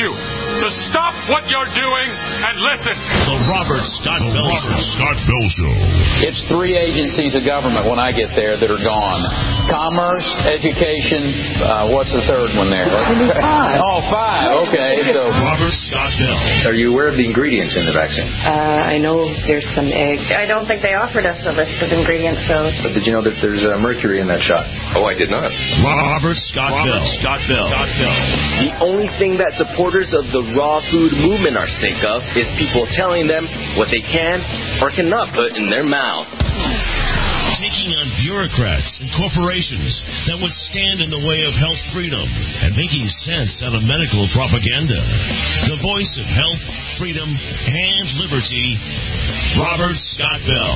you to stop what you're doing and listen. The Robert Scott Bell Show. It's 3 agencies of government when I get there that are gone. Commerce, education, what's the third one there? Oh, 5. Okay. So Robert Scott Bell. Are you aware of the ingredients in the vaccine? I know there's some egg. I don't think they offered us a list of ingredients, though. But did you know that there's mercury in that shot? Oh, I did not. Robert Scott Bell. The only thing that supporters of the raw food movement are sick of is people telling them what they can or cannot put in their mouth. Taking on bureaucrats and corporations that would stand in the way of health freedom and making sense out of medical propaganda. The voice of health, freedom, and liberty, Robert Scott Bell.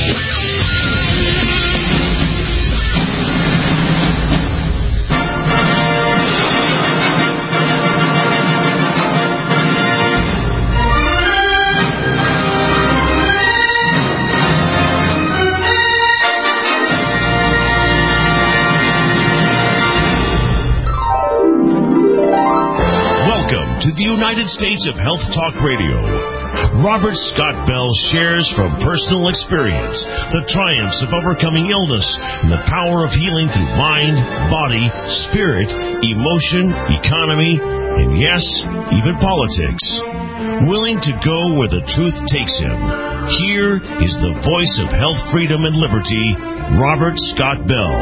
To the United States of Health Talk Radio, Robert Scott Bell shares from personal experience the triumphs of overcoming illness and the power of healing through mind, body, spirit, emotion, economy, and yes, even politics. Willing to go where the truth takes him, here is the voice of health, freedom, and liberty, Robert Scott Bell.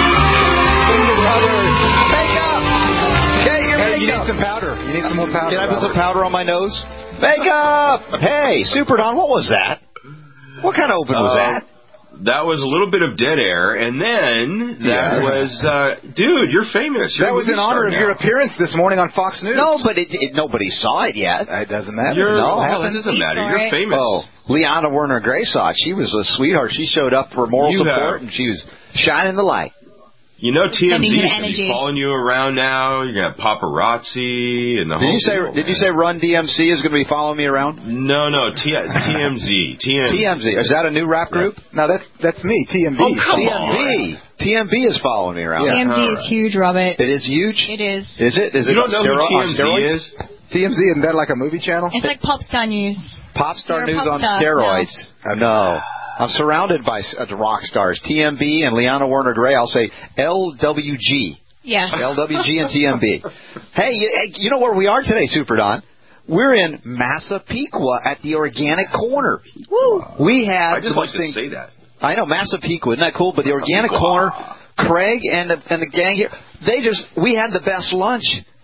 You need some powder. You need some more powder. Can I put some powder on my nose? Makeup! Hey, Super Don, what was that? What kind of open was that? That was a little bit of dead air, and then that was, dude, you're famous. That was in honor of your appearance this morning on Fox News. No, but nobody saw it yet. It doesn't matter. That doesn't matter. You're famous. Oh, Liana Werner Gray saw it. She was a sweetheart. She showed up for moral support, and she was shining the light. You know, TMZ is going to be following you around now. You're going to have paparazzi and the whole thing. Did you say Run DMC is going to be following me around? No, TMZ. TMZ. Is that a new rap group? No, that's me, TMB. Oh, come on. TMB is following me around. TMZ is huge, Robert. It is huge? It is. Is it? Is it on steroids? Is? TMZ, isn't that like a movie channel? It's like Popstar News. Popstar News on steroids. No. I'm surrounded by rock stars. TMB and Liana Werner Gray. I'll say LWG. Yeah. LWG and TMB. Hey, you know where we are today, Super Don? We're in Massapequa at the Organic Corner. Woo! I just like to say that. I know, Massapequa. Isn't that cool? But the Organic Corner, Craig and the gang here, we had the best lunch.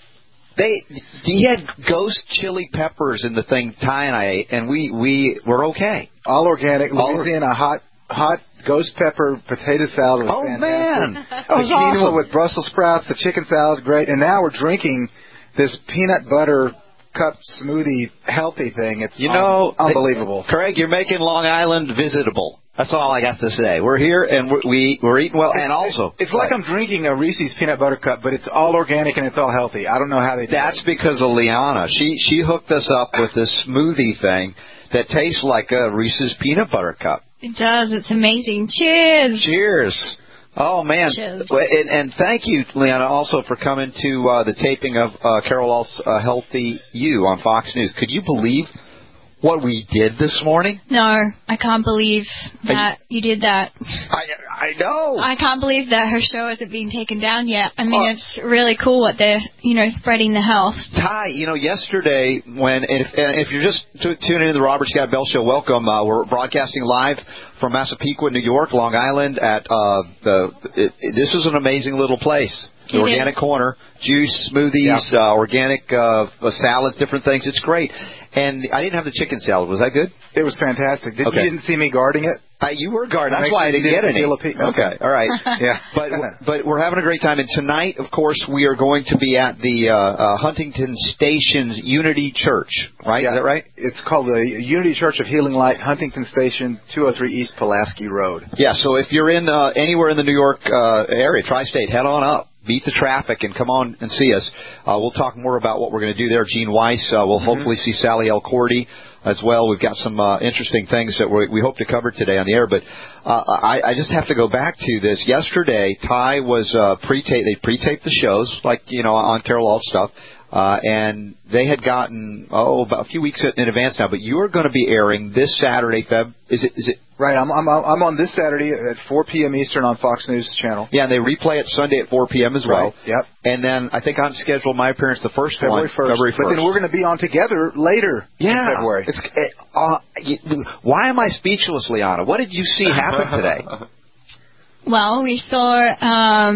He had ghost chili peppers in the thing Ty and I ate, and we were okay. All organic, Louisiana hot ghost pepper potato salad was fantastic. Man, that was awesome. Quinoa with Brussels sprouts, the chicken salad, great. And now we're drinking this peanut butter cup smoothie healthy thing. It's unbelievable. Craig, you're making Long Island visitable. That's all I got to say. We're here, and we're eating well, and also... It's like I'm drinking a Reese's peanut butter cup, but it's all organic and it's all healthy. I don't know how they do That's it. because of Liana. She hooked us up with this smoothie thing that tastes like a Reese's peanut butter cup. It does. It's amazing. Cheers. Cheers. Oh, man. Cheers. And thank you, Liana, also for coming to the taping of Carol Alt's Healthy You on Fox News. Could you believe what we did this morning? No, I can't believe that you did that. I know. I can't believe that her show isn't being taken down yet. I mean, it's really cool what they're, spreading the health. Ty, yesterday if you're just tuning into the Robert Scott Bell Show, welcome. We're broadcasting live from Massapequa, New York, Long Island. This is an amazing little place. The Organic Corner, juice, smoothies, organic salads, different things. It's great. And I didn't have the chicken salad. Was that good? It was fantastic. You didn't see me guarding it? You were guarding. That's why I didn't get any. Okay. All right. Yeah. But we're having a great time. And tonight, of course, we are going to be at the Huntington Station Unity Church, right? Yeah. Is that right? It's called the Unity Church of Healing Light, Huntington Station, 203 East Pulaski Road. Yeah, so if you're in anywhere in the New York area, tri-state, head on up. Beat the traffic and come on and see us. We'll talk more about what we're going to do there. Gene Weiss, we'll hopefully see Sally L. Cordy as well. We've got some interesting things that we hope to cover today on the air. But I just have to go back to this. Yesterday, Ty was they pre-taped the shows, like, on Carol Alt stuff. and they had gotten about a few weeks in advance now. But you're going to be airing this Saturday, Feb. Is it right? I'm on this Saturday at 4 p.m. Eastern on Fox News Channel. Yeah, and they replay it Sunday at 4 p.m. as well. Right. Yep. And then I think I'm scheduled my appearance the first February one, 1st. February 1st. But then we're going to be on together later. In February. Why am I speechless, Liana? What did you see happen today? Well, we saw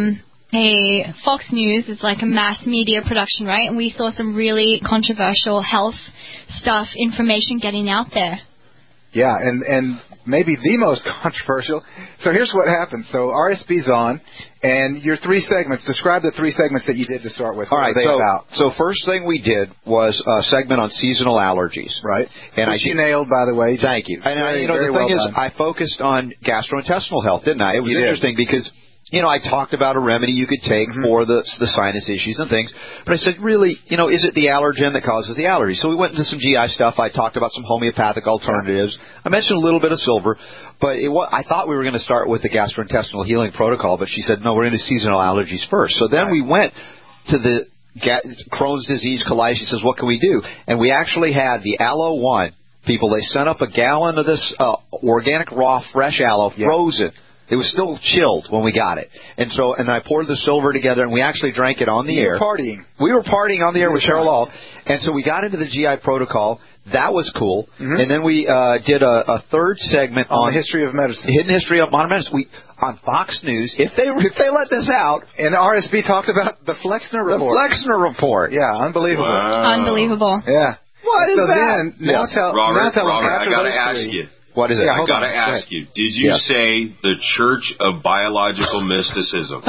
a Fox News is like a mass media production, right? And we saw some really controversial health stuff, information getting out there. Yeah, and maybe the most controversial. So here's what happened. So RSB's on, and your 3 segments. Describe the 3 segments that you did to start with. All right. So first thing we did was a segment on seasonal allergies. Right. And which you nailed, by the way. Thank you. And the thing is, I focused on gastrointestinal health, didn't I? It was interesting because, I talked about a remedy you could take for the sinus issues and things. But I said, really, is it the allergen that causes the allergy? So we went into some GI stuff. I talked about some homeopathic alternatives. I mentioned a little bit of silver. But I thought we were going to start with the gastrointestinal healing protocol. But she said, no, we're going to do seasonal allergies first. So then we went to the Crohn's disease, colitis. She says, what can we do? And we actually had the Aloe 1 people. They sent up a gallon of this organic raw fresh aloe, frozen. It was still chilled when we got it. And I poured the silver together, and we actually drank it on the air. We were partying on the air with Cheryl Hall. And so we got into the GI protocol. That was cool. And then we did a third segment on the history of medicine. Hidden history of modern medicine. On Fox News, if they let this out. And RSB talked about the Flexner report. The Flexner report. Yeah, unbelievable. Wow. Unbelievable. Yeah. What is that? Robert, I got to ask you. What is it? I got to ask you. Did you say the Church of Biological Mysticism?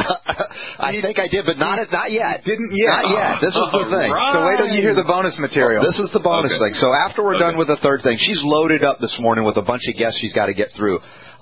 I think I did, but not yet. Didn't yet. Not yet. This is the thing. Right. So wait till you hear the bonus material. This is the bonus thing. So after we're done with the third thing, she's loaded up this morning with a bunch of guests she's got to get through.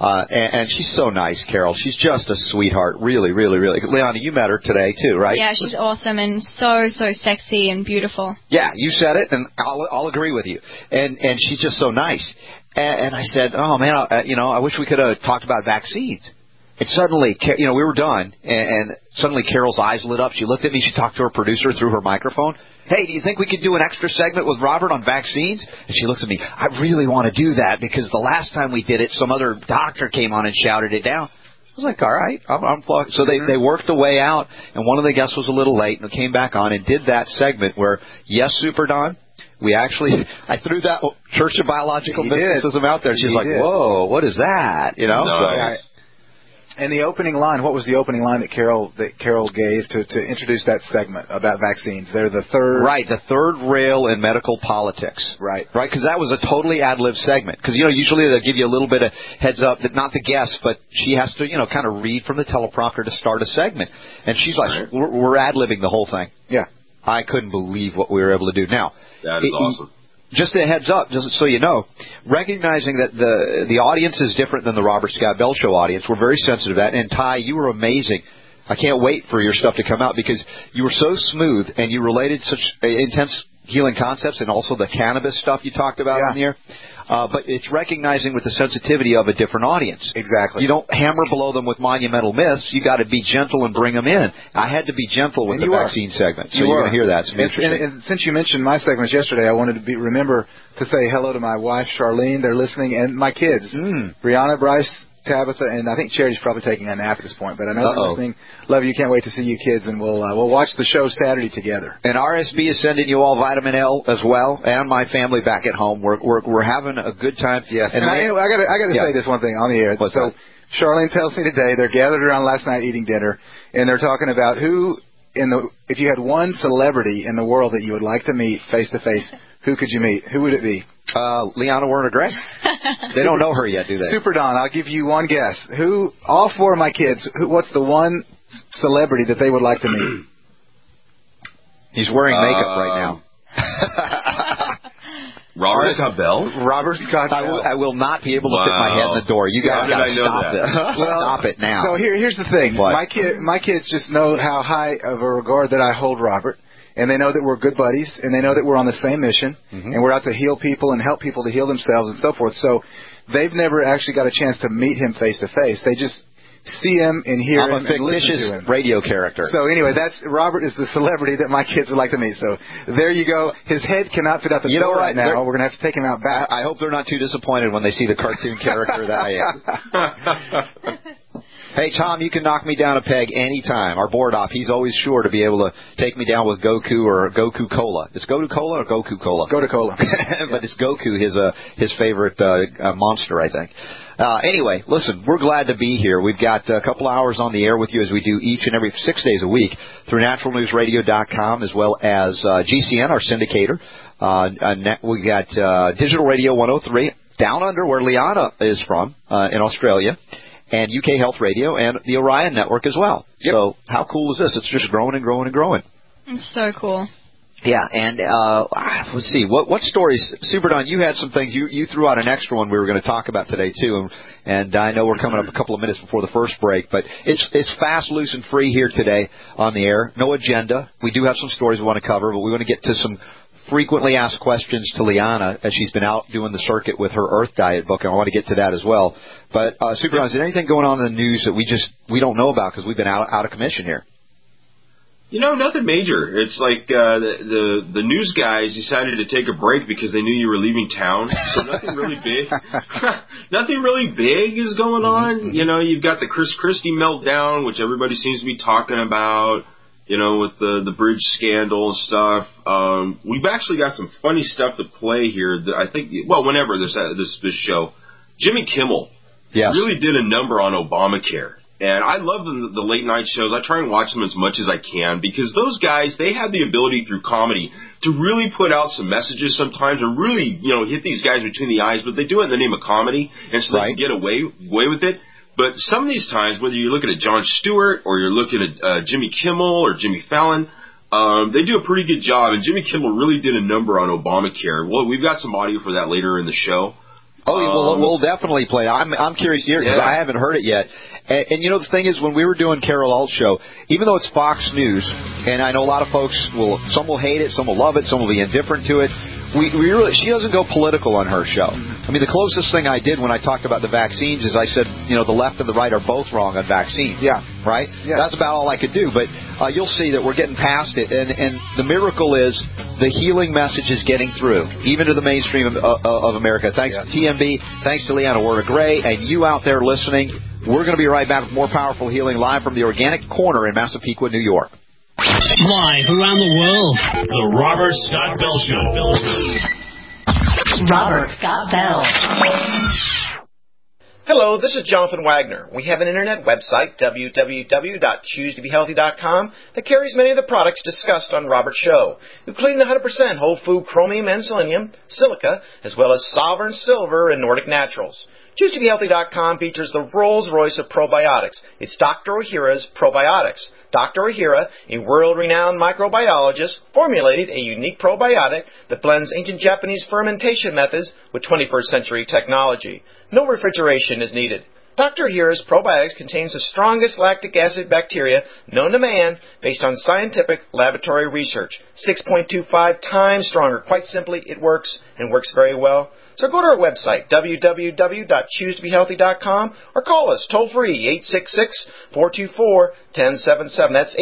And she's so nice, Carol. She's just a sweetheart. Really, really, really. Liana, you met her today, too, right? Yeah, she's awesome and so sexy and beautiful. Yeah, you said it, and I'll agree with you. And she's just so nice. And I said, oh, man, I wish we could have talked about vaccines. And suddenly, we were done, and suddenly Carol's eyes lit up. She looked at me. She talked to her producer through her microphone. Hey, do you think we could do an extra segment with Robert on vaccines? And she looks at me. I really want to do that because the last time we did it, some other doctor came on and shouted it down. I was like, all right, I'm so they worked the way out, and one of the guests was a little late and came back on and did that segment where, yes, Super Don, I threw that Church of Biological Mysticism out there. She's like, whoa, what is that? Nice. And the opening line, what was the opening line that Carol gave to introduce that segment about vaccines? They're the third... Right, the third rail in medical politics. Right. Right, because that was a totally ad-lib segment. Because, usually they'll give you a little bit of heads up, that not the guest, but she has to, kind of read from the teleprompter to start a segment. And she's like, we're ad-libbing the whole thing. Yeah. I couldn't believe what we were able to do. Now... That is awesome. Just a heads up, just so you know, recognizing that the audience is different than the Robert Scott Bell Show audience. We're very sensitive to that. And Ty, you were amazing. I can't wait for your stuff to come out because you were so smooth and you related such intense healing concepts and also the cannabis stuff you talked about in the air. But it's recognizing with the sensitivity of a different audience. Exactly. You don't hammer below them with monumental myths. You got to be gentle and bring them in. I had to be gentle with the vaccine segment. So you're going to hear that. And since you mentioned my segments yesterday, I wanted to remember to say hello to my wife, Charlene. They're listening. And my kids, Brianna, Bryce, Tabitha, and I think Charity's probably taking a nap at this point, but I know they're listening. Love you. Can't wait to see you kids, and we'll watch the show Saturday together. And RSB is sending you all vitamin L as well, and my family back at home. We're having a good time. Yes, and I got to say this one thing on the air. What's that? Charlene tells me today they're gathered around last night eating dinner, and they're talking about if you had one celebrity in the world that you would like to meet face to face, who could you meet? Who would it be? Liana Werner Gregg. They don't know her yet, do they? Super Don, I'll give you one guess. All four of my kids, what's the one celebrity that they would like to meet? He's wearing makeup right now. Robert Scott Bell? Robert Scott Bell. I will not be able to fit my head in the door. You guys got to stop this. Stop it now. So here's the thing. What? My kids just know how high of a regard that I hold Robert. And they know that we're good buddies, and they know that we're on the same mission, and we're out to heal people and help people to heal themselves and so forth. So they've never actually got a chance to meet him face to face. see him and hear him. I'm a fictitious radio character. So anyway, Robert is the celebrity that my kids would like to meet. So there you go. His head cannot fit out the door right now. We're going to have to take him out back. I hope they're not too disappointed when they see the cartoon character that I am. Hey, Tom, you can knock me down a peg anytime. Our board op, he's always sure to be able to take me down with Goku or Goku Cola. It's Goku Cola or Goku Cola? Goku Cola. But it's Goku, his favorite monster, I think. Anyway, listen, we're glad to be here. We've got a couple hours on the air with you as we do each and every 6 days a week through naturalnewsradio.com as well as GCN, our syndicator. We got Digital Radio 103 down under where Liana is from in Australia. And UK Health Radio, and the Orion Network as well. Yep. So how cool is this? It's just growing and growing and growing. It's so cool. Yeah, and let's see. What stories? Super Don, you had some things. You threw out an extra one we were going to talk about today, too. And I know we're coming up a couple of minutes before the first break. But it's fast, loose, and free here today on the air. No agenda. We do have some stories we want to cover, but we want to get to some frequently asked questions to Liana as she's been out doing the circuit with her Earth Diet book, and I want to get to that as well. But, Super Don, is there anything going on in the news that we don't know about because we've been out of commission here? Nothing major. It's like the news guys decided to take a break because they knew you were leaving town. So nothing really big. Nothing really big is going on. You've got the Chris Christie meltdown, which everybody seems to be talking about. With the bridge scandal and stuff. We've actually got some funny stuff to play here. I think, whenever this show, Jimmy Kimmel really did a number on Obamacare. And I love the late night shows. I try and watch them as much as I can because those guys, they have the ability through comedy to really put out some messages sometimes or really, hit these guys between the eyes, but they do it in the name of comedy and so they can get away with it. But some of these times, whether you're looking at Jon Stewart or you're looking at Jimmy Kimmel or Jimmy Fallon, they do a pretty good job. And Jimmy Kimmel really did a number on Obamacare. Well, we've got some audio for that later in the show. Oh, we'll definitely play. I'm curious to hear because I haven't heard it yet. And the thing is, when we were doing Carol Alt's show, even though it's Fox News, and I know a lot of folks some will hate it, some will love it, some will be indifferent to it. She doesn't go political on her show. I mean, the closest thing I did when I talked about the vaccines is I said, the left and the right are both wrong on vaccines. Yeah. Right? Yeah. That's about all I could do. But you'll see that we're getting past it. And the miracle is the healing message is getting through, even to the mainstream of America. Thanks to TMB. Thanks to Liana Werda-Gray. And you out there listening, we're going to be right back with more Powerful Healing live from the Organic Corner in Massapequa, New York. Live around the world, the Robert Scott Bell Show. Robert Scott Bell. Hello, this is Jonathan Wagner. We have an internet website, www.choosetobehealthy.com, that carries many of the products discussed on Robert's show, including 100% whole food chromium and selenium, silica, as well as Sovereign Silver and Nordic Naturals. ChooseToBeHealthy.com features the Rolls-Royce of probiotics. It's Dr. Ohhira's Probiotics. Dr. Ohhira, a world-renowned microbiologist, formulated a unique probiotic that blends ancient Japanese fermentation methods with 21st century technology. No refrigeration is needed. Dr. Ohhira's probiotics contains the strongest lactic acid bacteria known to man based on scientific laboratory research. 6.25 times stronger. Quite simply, it works and works very well. So go to our website, www.choosetobehealthy.com, or call us toll-free, 866-424-1077. That's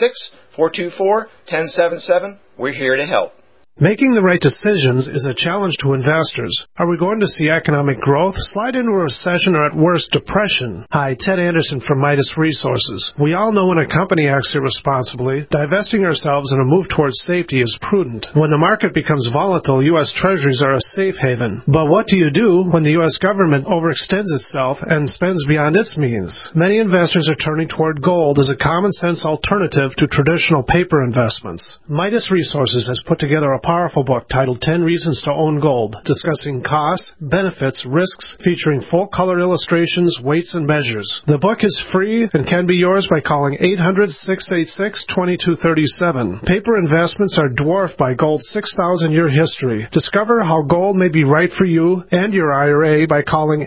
866-424-1077. We're here to help. Making the right decisions is a challenge to investors. Are we going to see economic growth, slide into a recession, or at worst, depression? Hi, Ted Anderson from Midas Resources. We all know when a company acts irresponsibly, divesting ourselves in a move towards safety is prudent. When the market becomes volatile, U.S. Treasuries are a safe haven. But what do you do when the U.S. government overextends itself and spends beyond its means? Many investors are turning toward gold as a common-sense alternative to traditional paper investments. Midas Resources has put together a powerful book titled 10 Reasons to Own Gold, discussing costs, benefits, risks, featuring full-color illustrations, weights, and measures. The book is free and can be yours by calling 800-686-2237. Paper investments are dwarfed by gold's 6,000-year history. Discover how gold may be right for you and your IRA by calling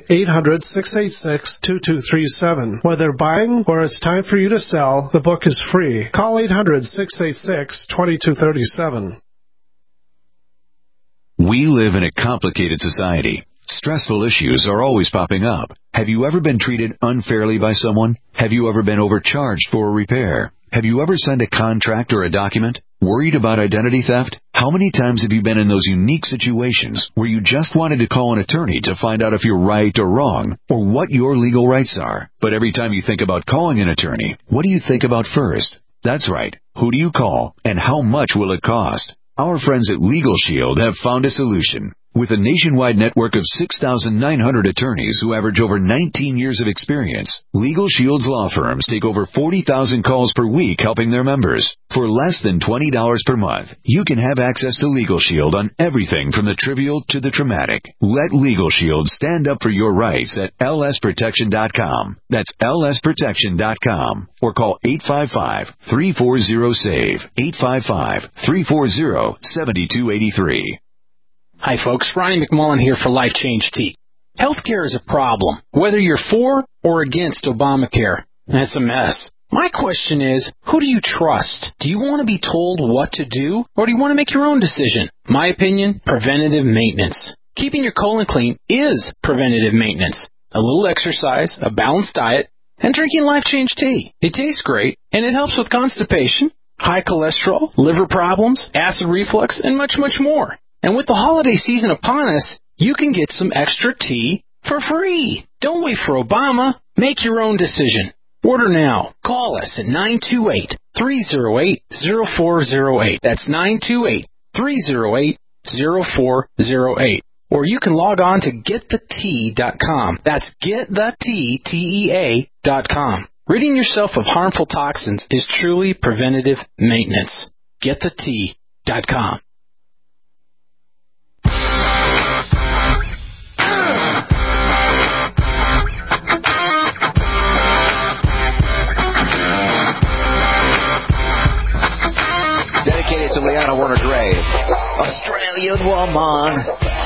800-686-2237. Whether buying or it's time for you to sell, the book is free. Call 800-686-2237. We live in a complicated society. Stressful issues are always popping up. Have you ever been treated unfairly by someone? Have you ever been overcharged for a repair? Have you ever signed a contract or a document? Worried about identity theft? How many times have you been in those unique situations where you just wanted to call an attorney to find out if you're right or wrong, or what your legal rights are? But every time you think about calling an attorney, what do you think about first? That's right. Who do you call, and how much will it cost? Our friends at Legal Shield have found a solution. With a nationwide network of 6,900 attorneys who average over 19 years of experience, Legal Shield's law firms take over 40,000 calls per week helping their members. For less than $20 per month, you can have access to Legal Shield on everything from the trivial to the traumatic. Let Legal Shield stand up for your rights at lsprotection.com. That's lsprotection.com. Or call 855-340-SAVE, 855-340-7283. Hi folks, Ronnie McMullen here for Life Change Tea. Healthcare is a problem, whether you're for or against Obamacare. That's a mess. My question is, who do you trust? Do you want to be told what to do, or do you want to make your own decision? My opinion, preventative maintenance. Keeping your colon clean is preventative maintenance. A little exercise, a balanced diet, and drinking Life Change Tea. It tastes great, and it helps with constipation, high cholesterol, liver problems, acid reflux, and much, much more. And with the holiday season upon us, you can get some extra tea for free. Don't wait for Obama. Make your own decision. Order now. Call us at 928-308-0408. That's 928-308-0408. Or you can log on to getthetea.com. That's getthetea.com. Ridding yourself of harmful toxins is truly preventative maintenance. Getthetea.com. Dedicated to Leanna Warner-Gray, Australian woman.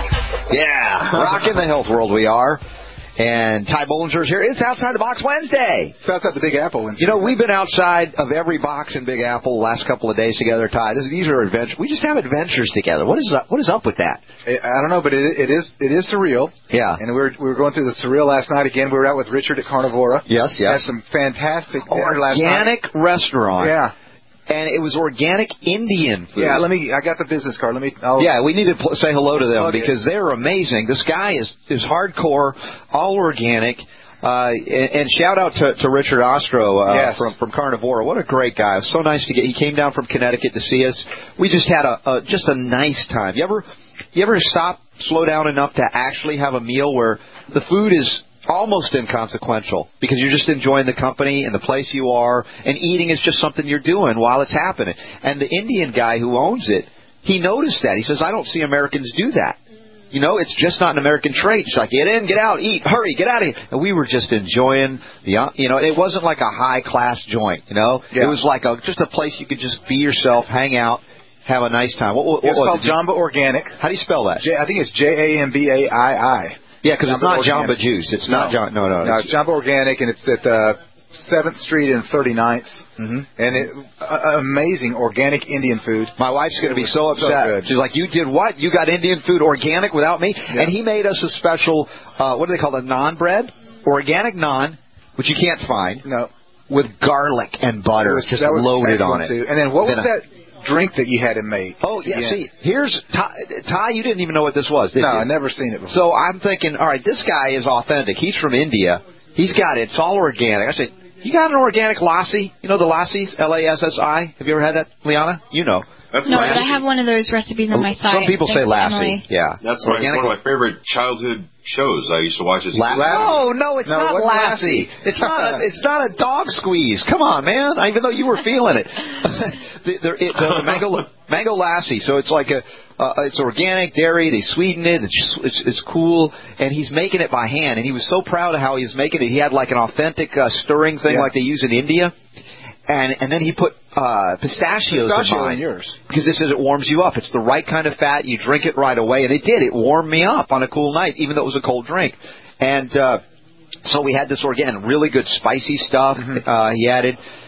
Yeah, rocking the health world we are. And Ty Bollinger's here. It's Outside the Box Wednesday. It's outside the Big Apple Wednesday. You know, we've been outside of every box in Big Apple the last couple of days together, Ty. These are adventures. We just have adventures together. What is up with that? I don't know, but it is surreal. Yeah. And we were going through the surreal last night again. We were out with Richard at Carnivora. Yes. Had some fantastic dinner last night. Organic restaurant. Yeah. And it was organic Indian food. Yeah, I got the business card. We need to say hello to them because they're amazing. This guy is hardcore, all organic. And shout out to Richard Ostro from Carnivora. What a great guy. It was so nice to get. He came down from Connecticut to see us. We just had a nice time. You ever slow down enough to actually have a meal where the food is almost inconsequential because you're just enjoying the company and the place you are, and eating is just something you're doing while it's happening. And the Indian guy who owns it, he noticed that. He says, I don't see Americans do that. You know, it's just not an American trait. It's like, get in, get out, eat, hurry, get out of here. And we were just enjoying it wasn't like a high-class joint, Yeah. It was like just a place you could just be yourself, hang out, have a nice time. What it's called Jamba Organic. How do you spell that? I think it's Jambaii. Yeah, because it's not Jamba Juice. It's not Jamba. No. No, it's Jamba Organic, and it's at 7th Street and 39th. Mm-hmm. And amazing organic Indian food. My wife's going to be so upset. She's like, you did what? You got Indian food organic without me? Yeah. And he made us a special, what do they call it, naan bread? Organic naan, which you can't find. No. With garlic and butter. Just loaded on it. Too. And then what was that drink that you had him make? Oh, yeah. See, here's Ty, you didn't even know what this was, did you? No, I've never seen it before. So I'm thinking, all right, this guy is authentic. He's from India. He's got it. It's all organic. I said, you got an organic lassi? You know the lassies? Lassi? Have you ever had that, Liana? You know. But I have one of those recipes on my site. Some people say lassi. Yeah. That's one of my favorite childhood shows I used to watch as No, it's not lassi. It's not a dog squeeze. Come on, man. Even though you were feeling it. It's a mango lassi. So it's like it's organic dairy. They sweeten it. It's cool. And he's making it by hand. And he was so proud of how he was making it. He had like an authentic stirring thing like they use in India. And then he put pistachios in mine. Yours. Because this says it warms you up. It's the right kind of fat. You drink it right away. And it did. It warmed me up on a cool night, even though it was a cold drink. And so we had this organic, really good spicy stuff he added.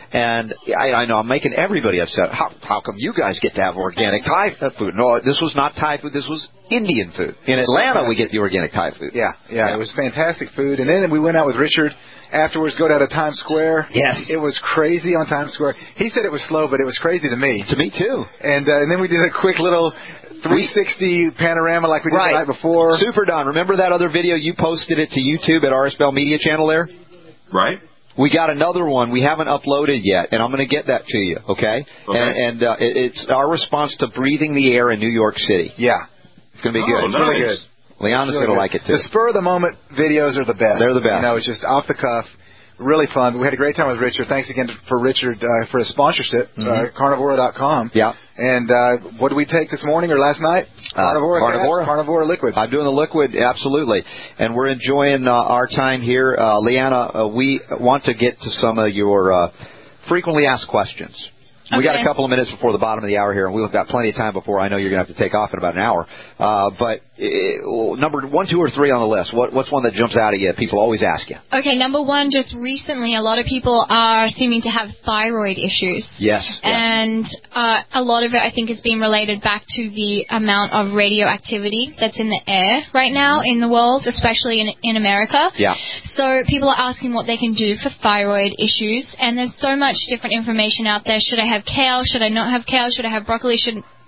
And I know I'm making everybody upset. How come you guys get to have organic Thai food? No, this was not Thai food. This was Indian food. In Atlanta, we get the organic Thai food. Yeah. It was fantastic food. And then we went out with Richard afterwards, go down to Times Square. Yes. It was crazy on Times Square. He said it was slow, but it was crazy to me. To me, too. And then we did a quick little 360 panorama like we did the night before. Super Don. Remember that other video? You posted it to YouTube at RS Bell Media Channel there? Right. We got another one we haven't uploaded yet, and I'm going to get that to you, okay? And it's our response to breathing the air in New York City. Yeah. It's going to be good. It's really good. Leanna's going to like it, too. The spur-of-the-moment videos are the best. They're the best. You know, it's just off the cuff. Really fun. We had a great time with Richard. Thanks again for Richard for his sponsorship, Carnivora.com. Yeah. And what did we take this morning or last night? Carnivora liquid. I'm doing the liquid, absolutely. And we're enjoying our time here. Leanna, we want to get to some of your frequently asked questions. We got a couple of minutes before the bottom of the hour here, and we've got plenty of time before I know you're going to have to take off in about an hour. But number 1, 2, or 3 on the list, what's one that jumps out at you? People always ask you. Okay, number 1, just recently, a lot of people are seeming to have thyroid issues. Yes. And a lot of it, I think, is being related back to the amount of radioactivity that's in the air right now in the world, especially in America. Yeah. So people are asking what they can do for thyroid issues, and there's so much different information out there. Should I have kale? Should I not have kale? Should I have broccoli?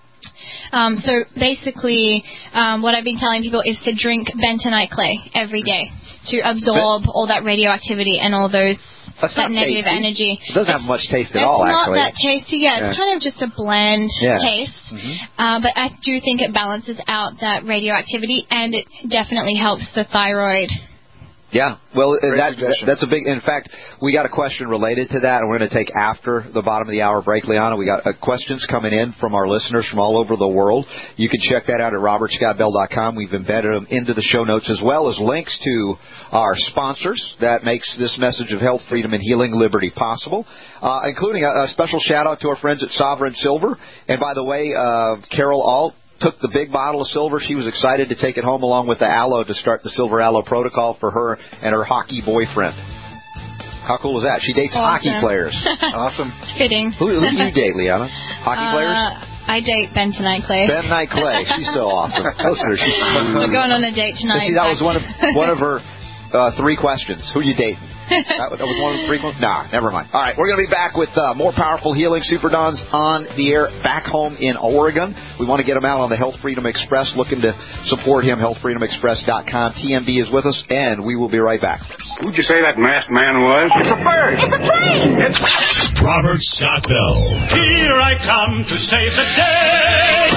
So basically, what I've been telling people is to drink bentonite clay every day to absorb all that radioactivity and all that negative energy. It doesn't have much taste at all, actually. It's not that tasty. Yeah, it's kind of just a bland taste. But I do think it balances out that radioactivity, and it definitely helps the thyroid. Yeah, well, that's a big. In fact, we got a question related to that, and we're going to take after the bottom of the hour break, Liana. We got questions coming in from our listeners from all over the world. You can check that out at robertscottbell.com. We've embedded them into the show notes, as well as links to our sponsors that makes this message of health, freedom, and healing liberty possible, including a special shout-out to our friends at Sovereign Silver. And by the way, Carol Alt took the big bottle of silver. She was excited to take it home along with the aloe to start the Silver Aloe protocol for her and her hockey boyfriend. How cool is that? She dates hockey players. Awesome. Fitting. Who do you date, Liana? Hockey players? I date Bentonite Clay. Bentonite Clay. She's so awesome. Listen to her. She's so We're going on a date tonight. See, that was one of her 3 questions. Who do you date? That was one of the 3 questions? Nah, never mind. All right, we're going to be back with more powerful healing Super Dons on the air back home in Oregon. We want to get him out on the Health Freedom Express. Looking to support him, healthfreedomexpress.com. TMB is with us, and we will be right back. Who'd you say that masked man was? It's a bird. It's a plane. Robert Scott Bell. Here I come to save the day.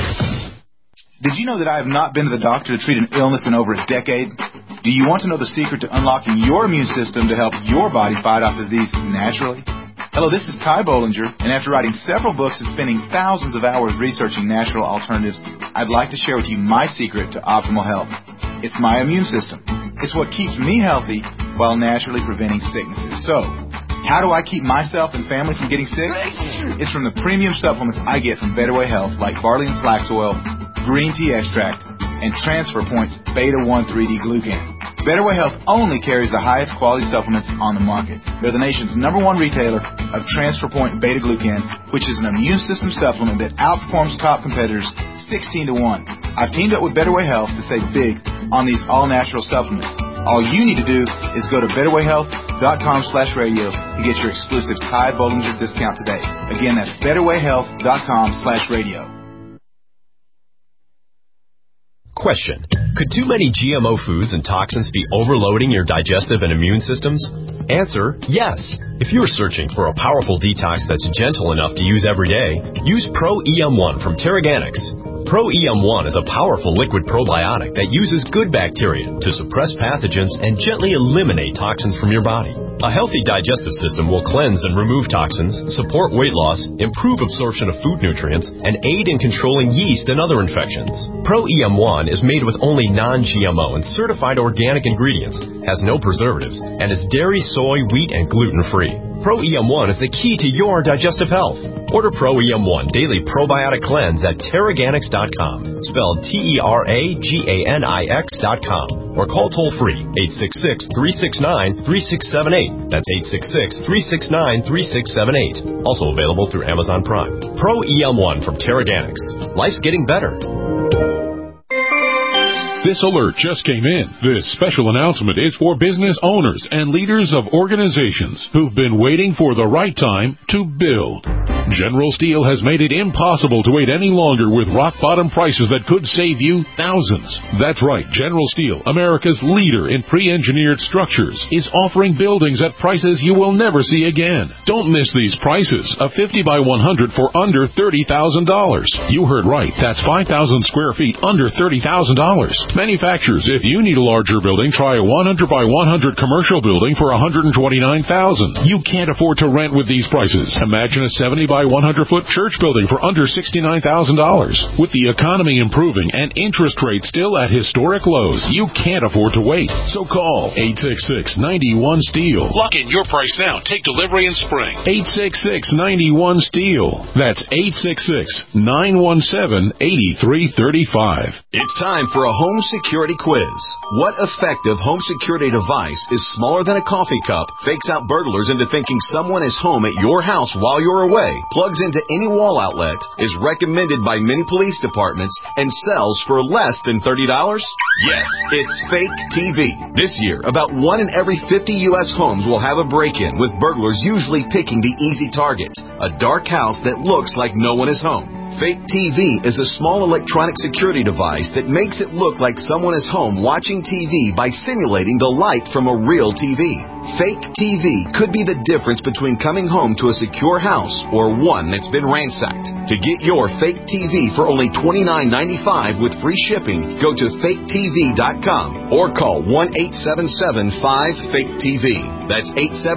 Did you know that I have not been to the doctor to treat an illness in over a decade? Do you want to know the secret to unlocking your immune system to help your body fight off disease naturally? Hello, this is Ty Bollinger, and after writing several books and spending thousands of hours researching natural alternatives, I'd like to share with you my secret to optimal health. It's my immune system. It's what keeps me healthy while naturally preventing sicknesses. So, how do I keep myself and family from getting sick? It's from the premium supplements I get from Better Way Health, like barley and flax oil, green tea extract, and Transfer Point's Beta-1 3D Glucan. Better Way Health only carries the highest quality supplements on the market. They're the nation's #1 retailer of Transfer Point Beta Glucan, which is an immune system supplement that outperforms top competitors 16-1. I've teamed up with Better Way Health to save big on these all-natural supplements. All you need to do is go to betterwayhealth.com/radio to get your exclusive Ty Bollinger discount today. Again, that's betterwayhealth.com/radio. Question: could too many GMO foods and toxins be overloading your digestive and immune systems? Answer: yes. If you're searching for a powerful detox that's gentle enough to use every day, use Pro EM1 from Terraganics. Pro EM1 is a powerful liquid probiotic that uses good bacteria to suppress pathogens and gently eliminate toxins from your body. A healthy digestive system will cleanse and remove toxins, support weight loss, improve absorption of food nutrients, and aid in controlling yeast and other infections. Pro EM1 is made with only non-GMO and certified organic ingredients, has no preservatives, and is dairy, soy, wheat, and gluten-free. Pro EM1 is the key to your digestive health. Order Pro EM1 Daily Probiotic Cleanse at Teraganix.com, spelled TERAGANIX.com, or call toll-free 866-369-3678. That's 866-369-3678. Also available through Amazon Prime. Pro EM1 from Teraganix. Life's getting better. This alert just came in. This special announcement is for business owners and leaders of organizations who've been waiting for the right time to build. General Steel has made it impossible to wait any longer with rock-bottom prices that could save you thousands. That's right. General Steel, America's leader in pre-engineered structures, is offering buildings at prices you will never see again. Don't miss these prices. A 50 by 100 for under $30,000. You heard right. That's 5,000 square feet under $30,000. Manufacturers, if you need a larger building, try a 100 by 100 commercial building for $129,000. You can't afford to rent with these prices. Imagine a 70 by 100-foot church building for under $69,000. With the economy improving and interest rates still at historic lows, you can't afford to wait. So call 866-91-STEEL. Lock in your price now. Take delivery in spring. 866-91-STEEL. That's 866-917-8335. It's time for a home security quiz. What effective home security device is smaller than a coffee cup, fakes out burglars into thinking someone is home at your house while you're away, plugs into any wall outlet, is recommended by many police departments, and sells for less than $30? Yes, it's Fake TV. This year, about 1 in every 50 U.S. homes will have a break-in, with burglars usually picking the easy target, a dark house that looks like no one is home. Fake TV is a small electronic security device that makes it look like someone is home watching TV by simulating the light from a real TV. Fake TV could be the difference between coming home to a secure house or one that's been ransacked. To get your Fake TV for only $29.95 with free shipping, go to faketv.com or call 1-877-5-FAKE-TV. That's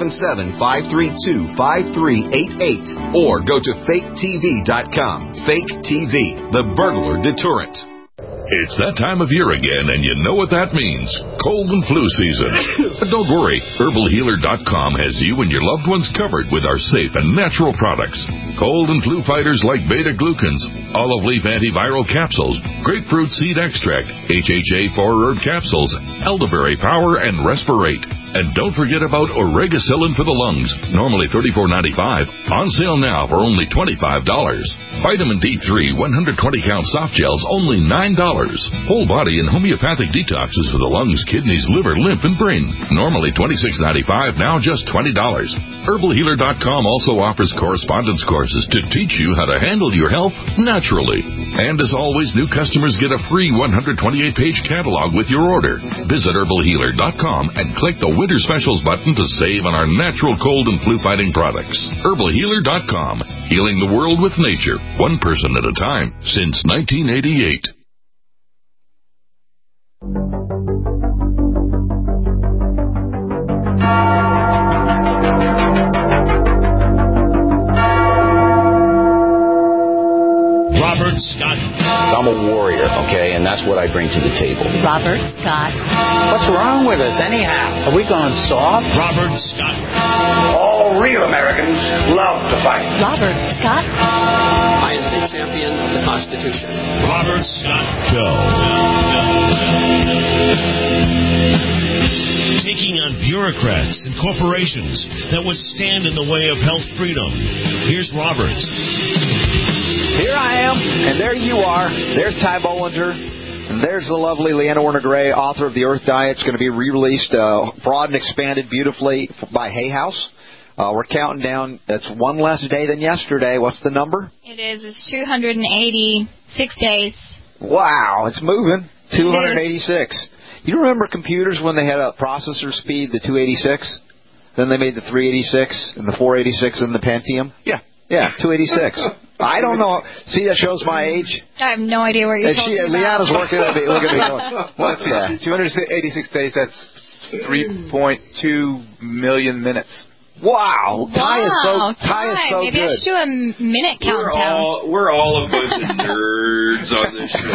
877-532-5388 or go to faketv.com. Fake TV, the burglar deterrent. It's that time of year again, and you know what that means. Cold and flu season. But don't worry, HerbalHealer.com has you and your loved ones covered with our safe and natural products. Cold and flu fighters like beta-glucans, olive leaf antiviral capsules, grapefruit seed extract, HHA 4-herb capsules, elderberry power, and Respirate. And don't forget about Oregacillin for the lungs, normally $34.95, on sale now for only $25. Vitamin D3 120-count soft gels, only $9. Whole body and homeopathic detoxes for the lungs, kidneys, liver, lymph, and brain, normally $26.95, now just $20. HerbalHealer.com also offers correspondence courses to teach you how to handle your health naturally. And as always, new customers get a free 128-page catalog with your order. Visit HerbalHealer.com and click the Winter Specials button to save on our natural cold and flu fighting products. HerbalHealer.com, healing the world with nature, one person at a time, since 1988. Robert Scott. I'm a warrior, okay, and that's what I bring to the table. Robert Scott. What's wrong with us, anyhow? Have we gone soft? Robert Scott. All real Americans love to fight. Robert Scott. I am the champion of the Constitution. Robert Scott. Go. Taking on bureaucrats and corporations that would stand in the way of health freedom. Here's Robert. Here I am, and there you are. There's Ty Bollinger, and there's the lovely Leanna Werner-Gray, author of The Earth Diet. It's going to be re-released, broad and expanded beautifully by Hay House. We're counting down. It's one less day than yesterday. What's the number? It is. It's 286 days. Wow, it's moving. 286. You remember computers when they had a processor speed, the 286? Then they made the 386 and the 486 and the Pentium? Yeah. Yeah, 286. I don't know. See, that shows my age. I have no idea what you're talking about. Leanna's working at me. Look at me going, what's that? 286 days, that's 3.2 million minutes. Wow. Ty is so Maybe good. I should do a minute countdown. We're all a bunch of nerds on this show.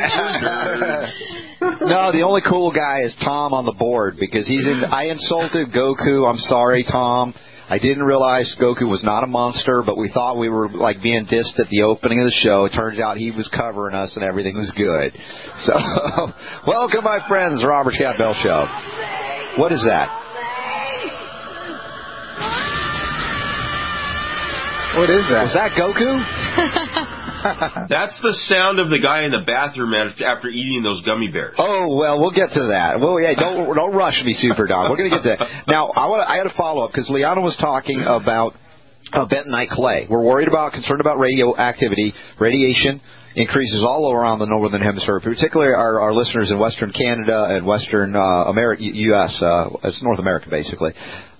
No, the only cool guy is Tom on the board because he's in. I insulted Goku. I'm sorry, Tom. I didn't realize Goku was not a monster, but we thought we were like being dissed at the opening of the show. It turns out he was covering us and everything was good. So, welcome, my friends, Robert Scott Bell Show. What is that? What is that? Was that Goku? That's the sound of the guy in the bathroom after eating those gummy bears. Oh, well, we'll get to that. Well, yeah, don't rush me, Super Don. We're going to get to that. Now, I had a follow-up because Liana was talking about bentonite clay. We're concerned about radioactivity, radiation increases all around the northern hemisphere, particularly our listeners in Western Canada and Western America, U.S. It's North America, basically.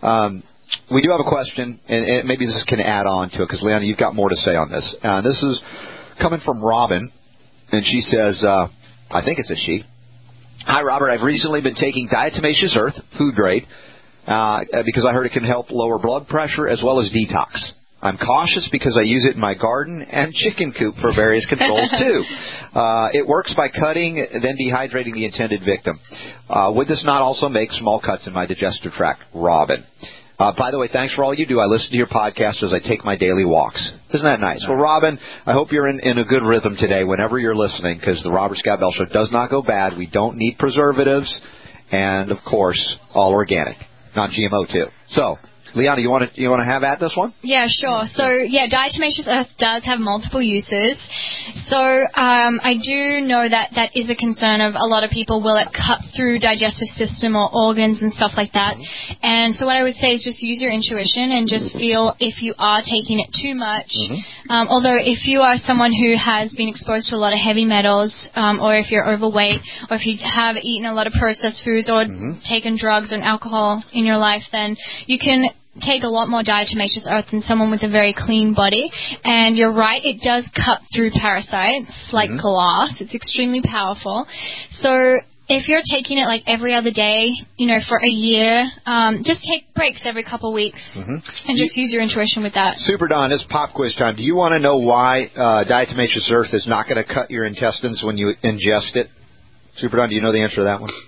We do have a question, and maybe this can add on to it, because, Liana, you've got more to say on this. This is coming from Robin, and she says, I think it's a she. Hi, Robert. I've recently been taking diatomaceous earth, food grade, because I heard it can help lower blood pressure as well as detox. I'm cautious because I use it in my garden and chicken coop for various controls, too. It works by cutting, then dehydrating the intended victim. Would this not also make small cuts in my digestive tract? Robin. By the way, thanks for all you do. I listen to your podcast as I take my daily walks. Isn't that nice? Well, Robin, I hope you're in a good rhythm today whenever you're listening, because the Robert Scott Bell Show does not go bad. We don't need preservatives, and, of course, all organic. Non-GMO, too. So, Liana, you want to have at this one? Yeah, sure. So, diatomaceous earth does have multiple uses. So, I do know that is a concern of a lot of people. Will it cut through digestive system or organs and stuff like that? And so what I would say is just use your intuition and just feel if you are taking it too much. Although if you are someone who has been exposed to a lot of heavy metals, or if you're overweight, or if you have eaten a lot of processed foods or taken drugs and alcohol in your life, then you can take a lot more diatomaceous earth than someone with a very clean body. And you're right, it does cut through parasites like glass. It's extremely powerful. So if you're taking it like every other day, for a year, just take breaks every couple weeks and just use your intuition with that. Super Don, it's pop quiz time. Do you want to know why diatomaceous earth is not going to cut your intestines when you ingest it? Super Don, do you know the answer to that one?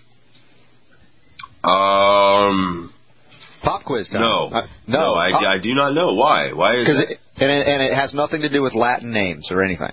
Pop quiz time. No, I do not know. Why? Why is it? And it has nothing to do with Latin names or anything.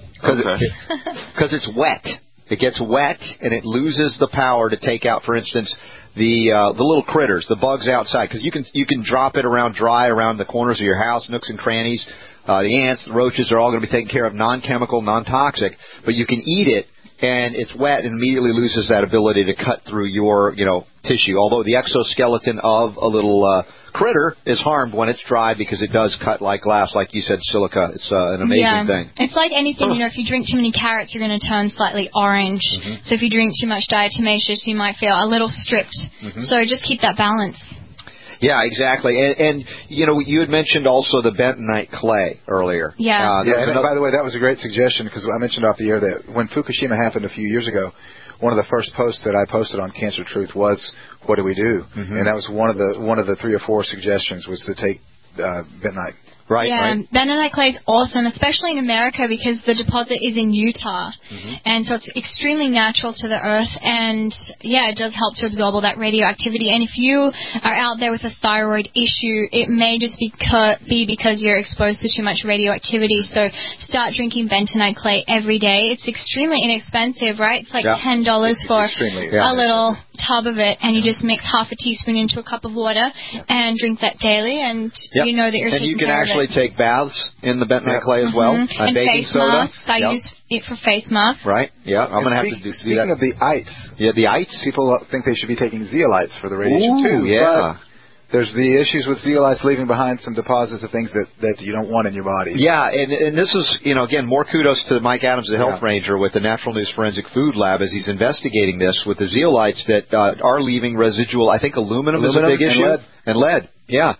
Because it's wet. It gets wet, and it loses the power to take out, for instance, the little critters, the bugs outside. Because you can drop it around the corners of your house, nooks and crannies. The ants, the roaches are all going to be taken care of, non-chemical, non-toxic. But you can eat it, and it's wet and immediately loses that ability to cut through your, tissue. Although the exoskeleton of a little critter is harmed when it's dry because it does cut like glass, like you said, silica. It's an amazing thing. It's like anything, if you drink too many carrots, you're going to turn slightly orange. So if you drink too much diatomaceous, you might feel a little stripped. So just keep that balance. Yeah, exactly. And you had mentioned also the bentonite clay earlier. Yeah. And by the way, that was a great suggestion, because I mentioned off the air that when Fukushima happened a few years ago, one of the first posts that I posted on Cancer Truth was, what do we do? And that was one of the 3 or 4 suggestions was to take bentonite. Right. Bentonite clay is awesome, especially in America, because the deposit is in Utah. And so it's extremely natural to the earth. And, it does help to absorb all that radioactivity. And if you are out there with a thyroid issue, it may just be because you're exposed to too much radioactivity. So start drinking bentonite clay every day. It's extremely inexpensive, right? It's like $10 for a little tub of it. And you just mix half a teaspoon into a cup of water and drink that daily. And you know that you're taking care of it. Take baths in the bentonite clay as well. And baking face soda. masks. I use it for face masks. Right. Yeah. I'm going to have to do that. Speaking of the ites. Yeah, the ites. People think they should be taking zeolites for the radiation too. Yeah. But there's the issues with zeolites leaving behind some deposits of things that you don't want in your body. Yeah, and this is, again, more kudos to Mike Adams, the Health Ranger with the Natural News Forensic Food Lab, as he's investigating this with the zeolites that are leaving residual, I think aluminum is a big issue. And lead. Yeah.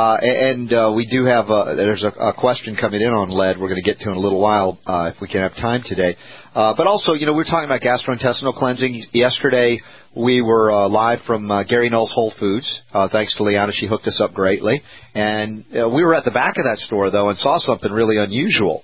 We do have, there's a question coming in on lead we're going to get to in a little while if we can have time today. But also, we're talking about gastrointestinal cleansing. Yesterday, we were live from Gary Null's Whole Foods. Thanks to Liana. She hooked us up greatly. And we were at the back of that store, though, and saw something really unusual.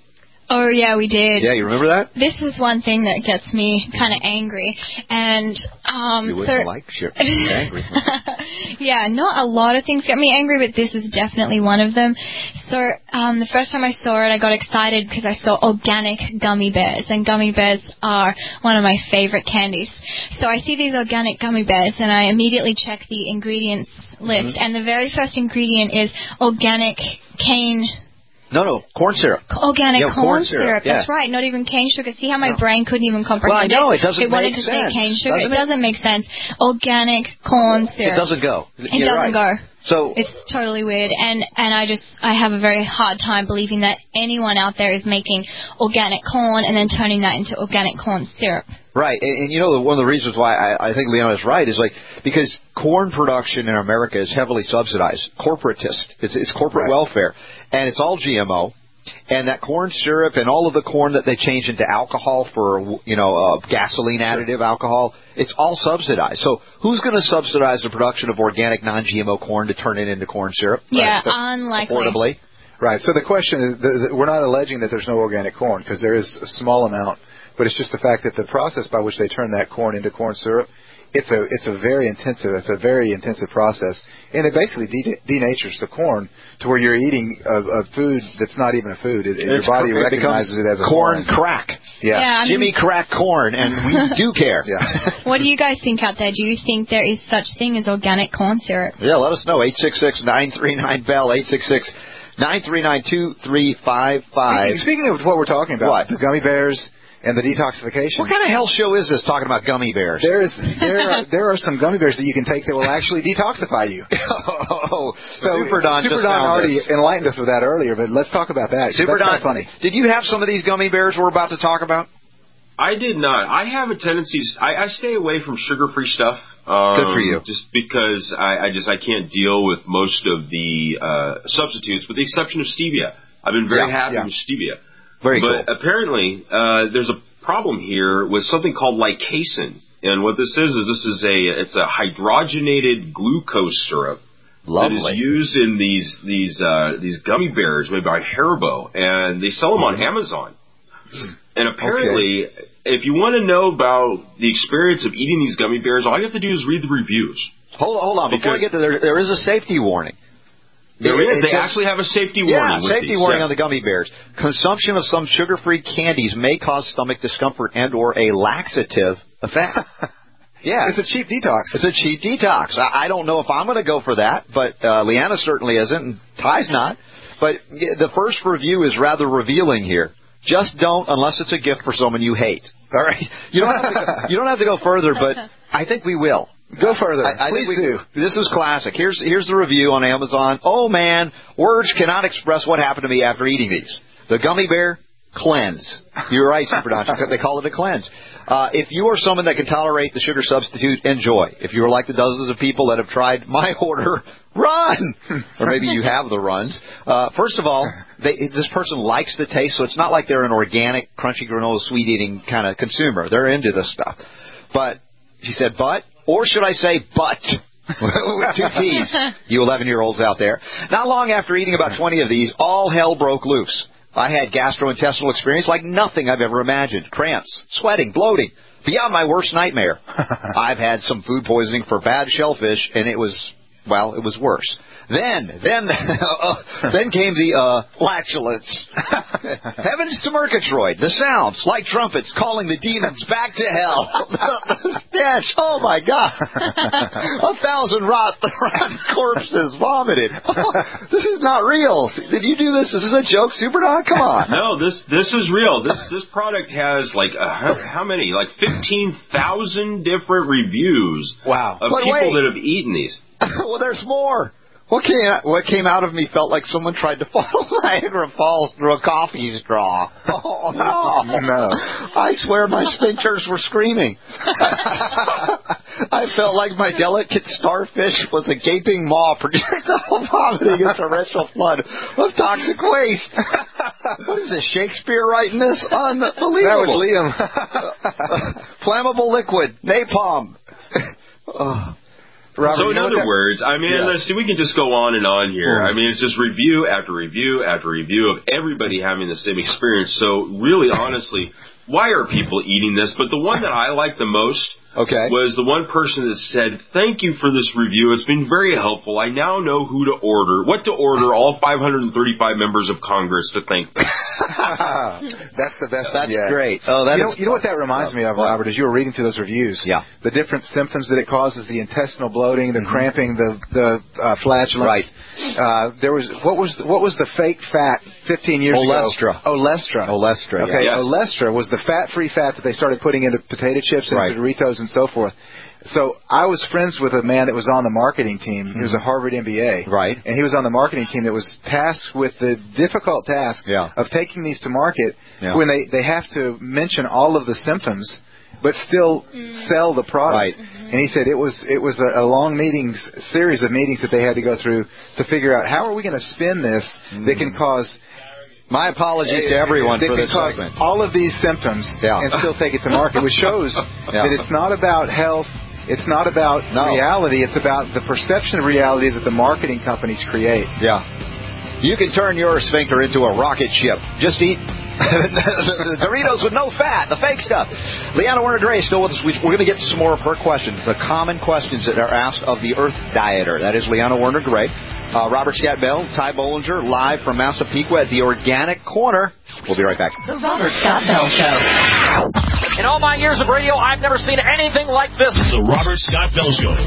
Oh, yeah, we did. Yeah, you remember that? This is one thing that gets me kind of angry. And you wouldn't angry. Yeah, not a lot of things get me angry, but this is definitely one of them. So the first time I saw it, I got excited because I saw organic gummy bears, and gummy bears are one of my favorite candies. So I see these organic gummy bears, and I immediately check the ingredients list, and the very first ingredient is organic cane. No, corn syrup. Organic corn syrup. Yeah. That's right. Not even cane sugar. See how my brain couldn't even comprehend it? Well, I know. It it doesn't make sense. wanted to say cane sugar. It doesn't make sense. Organic corn syrup. It doesn't go. It doesn't go. So it's totally weird, and I have a very hard time believing that anyone out there is making organic corn and then turning that into organic corn syrup. Right, and you know, one of the reasons why I think Leanna's right is because corn production in America is heavily subsidized, corporatist. It's corporate welfare, and it's all GMO. And that corn syrup and all of the corn that they change into alcohol for, gasoline additive alcohol, it's all subsidized. So who's going to subsidize the production of organic non-GMO corn to turn it into corn syrup? Yeah, unlikely. Affordably. Right. So the question is, we're not alleging that there's no organic corn, because there is a small amount, but it's just the fact that the process by which they turn that corn into corn syrup, it's a very intensive process, and it basically denatures the corn to where you're eating a food that's not even a food. Your body recognizes it as a corn crack. Yeah, Jimmy crack corn, and we do care. Yeah. What do you guys think out there? Do you think there is such thing as organic corn syrup? Yeah, let us know. 866-939-BELL. 866-939-2355. Speaking of what we're talking about, the gummy bears and the detoxification. What kind of hell show is this talking about gummy bears? There are some gummy bears that you can take that will actually detoxify you. Super Don already enlightened us with that earlier, but let's talk about that. Super Don, Don, funny. Did you have some of these gummy bears we're about to talk about? I did not. I have a tendency. I stay away from sugar-free stuff. Good for you. Just because I can't deal with most of the substitutes, with the exception of stevia. I've been very happy with stevia. Very cool. But apparently, there's a problem here with something called lycasin, and what this is it's a hydrogenated glucose syrup. Lovely. That is used in these gummy bears made by Haribo, and they sell them on Amazon. And apparently, if you want to know about the experience of eating these gummy bears, all you have to do is read the reviews. Hold on. Before I get to there is a safety warning. They actually have a safety warning. Yeah, safety warning on the gummy bears. Consumption of some sugar-free candies may cause stomach discomfort and or a laxative effect. Yeah. It's a cheap detox. It's a cheap detox. I don't know if I'm going to go for that, but Leanna certainly isn't, and Ty's not. But the first review is rather revealing here. Just don't unless it's a gift for someone you hate. All right? You don't have to go further, but I think we will. Go further. Please do. This is classic. Here's the review on Amazon. Oh, man, words cannot express what happened to me after eating these. The Gummy Bear Cleanse. You're right, Super Don. They call it a cleanse. If you are someone that can tolerate the sugar substitute, enjoy. If you are like the dozens of people that have tried my order, run! Or maybe you have the runs. First of all, this person likes the taste, so it's not like they're an organic, crunchy granola, sweet-eating kind of consumer. They're into this stuff. But, she said, or should I say but? With 2 T's, you 11-year-olds out there. Not long after eating about 20 of these, all hell broke loose. I had gastrointestinal experience like nothing I've ever imagined. Cramps, sweating, bloating, beyond my worst nightmare. I've had some food poisoning for bad shellfish, and it was worse. Then came the flatulence. Heavens to Murgatroyd, the sounds like trumpets calling the demons back to hell. The stench, oh my God. 1,000 rotten corpses vomited. This is not real. Did you do this? Is this a joke, Super Don? Come on. No, this is real. This product has how many? Like 15,000 different reviews. Wow. Of people that have eaten these. Well, there's more. What came out of me felt like someone tried to follow Niagara Falls through a coffee straw. Oh, no. I swear my sphincters were screaming. I felt like my delicate starfish was a gaping maw projectile vomiting a torrential flood of toxic waste. What is this, Shakespeare writing this? Unbelievable. That was Liam. Flammable liquid, napalm. Robert, so in other words, I mean, let's see, we can just go on and on here. I mean, it's just review after review after review of everybody having the same experience. So really, honestly, why are people eating this? But the one that I like the most was the one person that said, thank you for this review. It's been very helpful. I now know what to order all 535 members of Congress to thank them. That's the best. That's great. Oh, you know what that reminds me of, Robert, as you were reading through those reviews? Yeah. The different symptoms that it causes, the intestinal bloating, the cramping, the flatulence. Right. What was the fake fat 15 years ago? Olestra. Okay, yes. Olestra was the fat-free fat that they started putting into potato chips and Doritos and so forth. So I was friends with a man that was on the marketing team. He was a Harvard MBA. Right. And he was on the marketing team that was tasked with the difficult task of taking these to market when they have to mention all of the symptoms but still sell the product. Right. And he said it was a long series of meetings that they had to go through to figure out how are we going to spin this that can cause... My apologies to everyone for this segment. All of these symptoms and still take it to market, which shows that it's not about health, it's not about reality, it's about the perception of reality that the marketing companies create. Yeah. You can turn your sphincter into a rocket ship. Just eat the Doritos with no fat, the fake stuff. Leanna Werner-Gray is still with us. We're going to get to some more of her questions, the common questions that are asked of the Earth Dieter. That is Leanna Werner-Gray. Robert Scott Bell, Ty Bollinger, live from Massapequa at the Organic Corner. We'll be right back. The Robert Scott Bell Show. In all my years of radio, I've never seen anything like this. The Robert Scott Bell Show.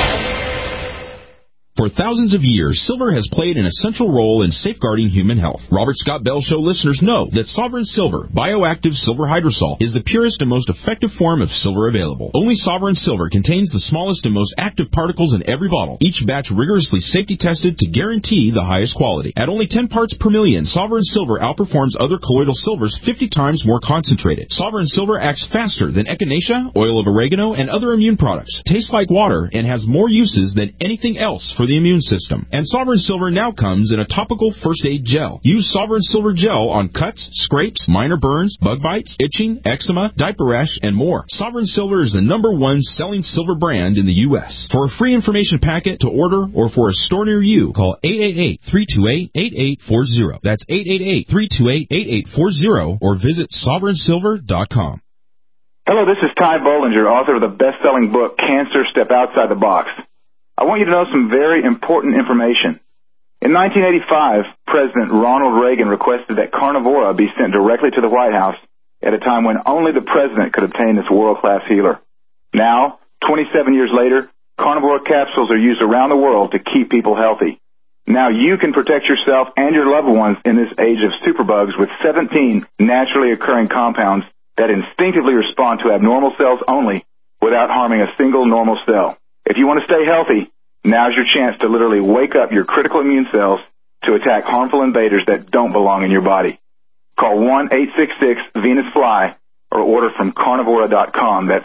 For thousands of years, silver has played an essential role in safeguarding human health. Robert Scott Bell Show listeners know that Sovereign Silver, bioactive silver hydrosol, is the purest and most effective form of silver available. Only Sovereign Silver contains the smallest and most active particles in every bottle, each batch rigorously safety tested to guarantee the highest quality. At only 10 parts per million, Sovereign Silver outperforms other colloidal silvers 50 times more concentrated. Sovereign Silver acts faster than echinacea, oil of oregano, and other immune products, tastes like water, and has more uses than anything else for the immune system. And Sovereign Silver now comes in a topical first aid gel. Use Sovereign Silver gel on cuts, scrapes, minor burns, bug bites, itching, eczema, diaper rash, and more. Sovereign Silver is the #1 selling silver brand in the U.S. For a free information packet to order or for a store near you, call 888-328-8840. That's 888-328-8840 or visit sovereignsilver.com. Hello, this is Ty Bollinger, author of the best-selling book, Cancer, Step Outside the Box. I want you to know some very important information. In 1985, President Ronald Reagan requested that Carnivora be sent directly to the White House at a time when only the president could obtain this world-class healer. Now, 27 years later, Carnivora capsules are used around the world to keep people healthy. Now you can protect yourself and your loved ones in this age of superbugs with 17 naturally occurring compounds that instinctively respond to abnormal cells only without harming a single normal cell. If you want to stay healthy, now's your chance to literally wake up your critical immune cells to attack harmful invaders that don't belong in your body. Call 1-866-VENUS-FLY or order from Carnivora.com. That's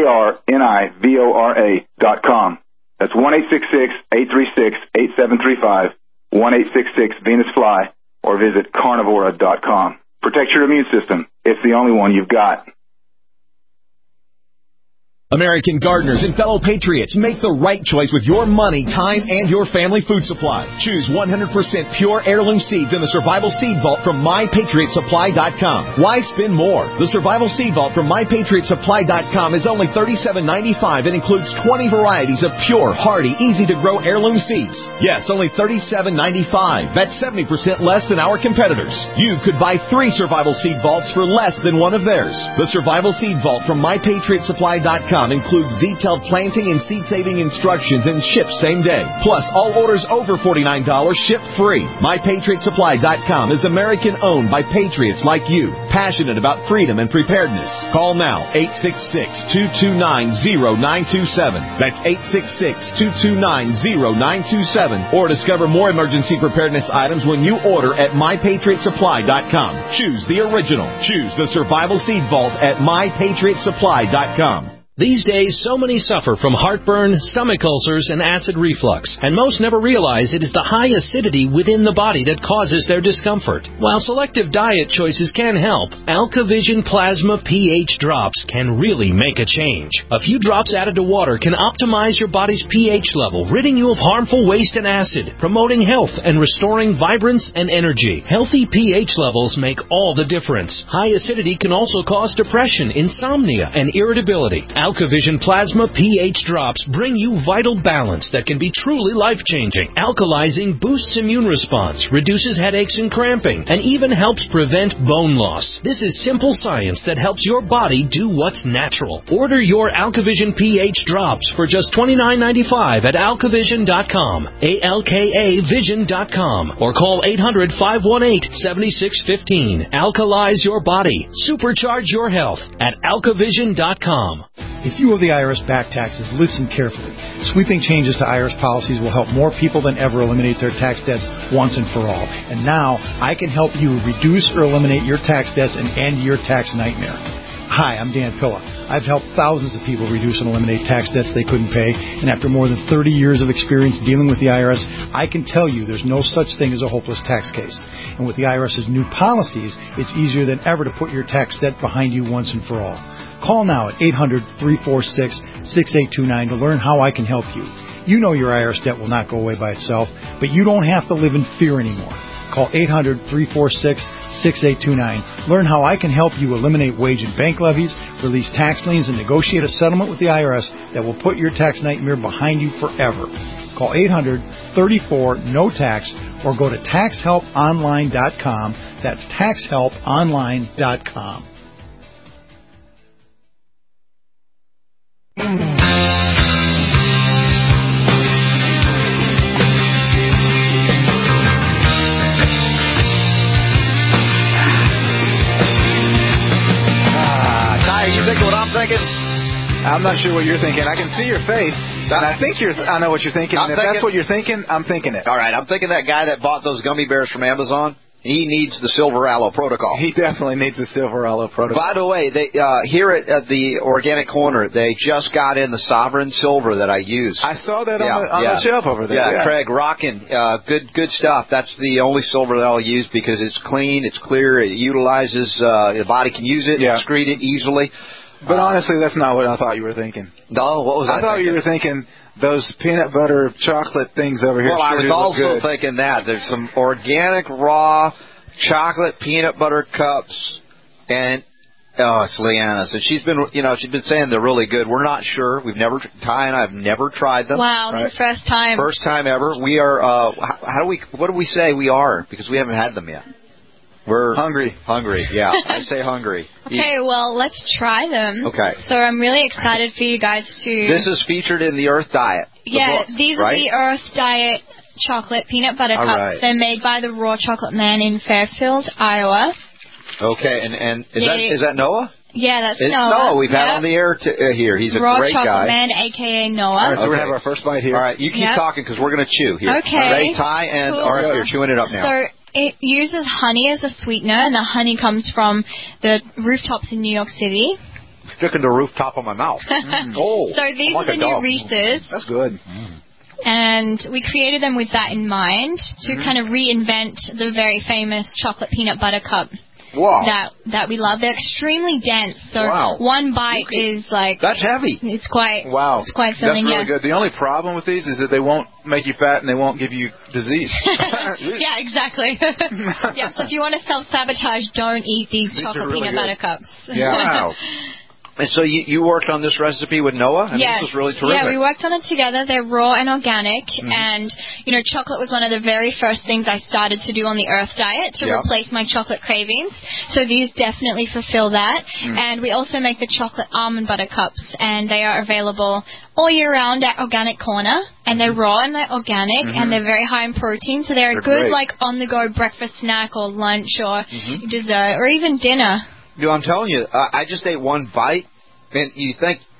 CARNIVORA.com. That's 1-866-836-8735, 1-866-VENUS-FLY, or visit Carnivora.com. Protect your immune system. It's the only one you've got. American gardeners and fellow patriots, make the right choice with your money, time, and your family food supply. Choose 100% pure heirloom seeds in the Survival Seed Vault from MyPatriotSupply.com. Why spend more? The Survival Seed Vault from MyPatriotSupply.com is only $37.95 and includes 20 varieties of pure, hardy, easy-to-grow heirloom seeds. Yes, only $37.95. That's 70% less than our competitors. You could buy 3 Survival Seed Vaults for less than one of theirs. The Survival Seed Vault from MyPatriotSupply.com includes detailed planting and seed-saving instructions and ships same day. Plus, all orders over $49 ship free. MyPatriotSupply.com is American-owned by patriots like you, passionate about freedom and preparedness. Call now, 866-229-0927. That's 866-229-0927. Or discover more emergency preparedness items when you order at MyPatriotSupply.com. Choose the original. Choose the Survival Seed Vault at MyPatriotSupply.com. These days, so many suffer from heartburn, stomach ulcers, and acid reflux, and most never realize it is the high acidity within the body that causes their discomfort. While selective diet choices can help, AlkaVision Plasma pH drops can really make a change. A few drops added to water can optimize your body's pH level, ridding you of harmful waste and acid, promoting health and restoring vibrance and energy. Healthy pH levels make all the difference. High acidity can also cause depression, insomnia, and irritability. AlkaVision Plasma pH drops bring you vital balance that can be truly life-changing. Alkalizing boosts immune response, reduces headaches and cramping, and even helps prevent bone loss. This is simple science that helps your body do what's natural. Order your AlkaVision pH drops for just $29.95 at alkavision.com, ALKAvision.com, or call 800-518-7615. Alkalize your body. Supercharge your health at alkavision.com. If you owe the IRS back taxes, listen carefully. Sweeping changes to IRS policies will help more people than ever eliminate their tax debts once and for all. And now, I can help you reduce or eliminate your tax debts and end your tax nightmare. Hi, I'm Dan Pilla. I've helped thousands of people reduce and eliminate tax debts they couldn't pay, and after more than 30 years of experience dealing with the IRS, I can tell you there's no such thing as a hopeless tax case. And with the IRS's new policies, it's easier than ever to put your tax debt behind you once and for all. Call now at 800-346-6829 to learn how I can help you. You know your IRS debt will not go away by itself, but you don't have to live in fear anymore. Call 800-346-6829. Learn how I can help you eliminate wage and bank levies, release tax liens, and negotiate a settlement with the IRS that will put your tax nightmare behind you forever. Call 800-34-NO-TAX or go to taxhelponline.com. That's taxhelponline.com. I'm not sure what you're thinking. I can see your face, and I know what you're thinking. And if that's what you're thinking, I'm thinking it. All right, I'm thinking that guy that bought those gummy bears from Amazon. He needs the Silver Aloe Protocol. He definitely needs the Silver Aloe Protocol. By the way, they here at the Organic Corner, they just got in the Sovereign Silver that I use. I saw that on the shelf over there. Yeah, Craig, rocking. Good stuff. That's the only silver that I'll use because it's clean, it's clear, it utilizes, the body can use it, excrete it easily. But honestly, that's not what I thought you were thinking. No, what was I thought you were thinking those peanut butter chocolate things over here. Well, I was also thinking that. There's some organic raw chocolate peanut butter cups, and it's Leanna's, and she's been saying they're really good. We're not sure. Ty and I have never tried them. Wow, it's your first time. First time ever. We are. What do we say we are? Because we haven't had them yet. We're hungry. Yeah. I say hungry. Okay, well, let's try them. Okay. So I'm really excited for you guys to... This is featured in the Earth Diet. Yeah, these are the Earth Diet chocolate peanut butter cups. Right. They're made by the Raw Chocolate Man in Fairfield, Iowa. Okay, and is that Noah? Yeah, that's Noah. Noah, we've had on the air here. He's a great guy. Raw Chocolate Man, a.k.a. Noah. All right, so we're going to have our first bite here. All right, you keep talking because we're going to chew here. Okay. Ready, Ty and RF, you're chewing it up now. So it uses honey as a sweetener, and the honey comes from the rooftops in New York City. Sticking the rooftop of my mouth. Oh, so these are the new Reese's. That's good. And we created them with that in mind to kind of reinvent the very famous chocolate peanut butter cup. Wow. That we love. They're extremely dense, so one bite is like... That's heavy. It's quite filling. That's really good. The only problem with these is that they won't make you fat and they won't give you disease. Yeah, exactly. Yeah, so if you want to self-sabotage, don't eat these chocolate peanut butter cups. Yeah. Wow. And so you worked on this recipe with Noah? And this was really terrific. Yeah, we worked on it together. They're raw and organic. And, chocolate was one of the very first things I started to do on the Earth Diet to replace my chocolate cravings. So these definitely fulfill that. And we also make the chocolate almond butter cups. And they are available all year round at Organic Corner. And they're raw and they're organic. And they're very high in protein. So they're good, like, on-the-go breakfast snack or lunch or dessert or even dinner. I'm telling you, I just ate one bite, and you think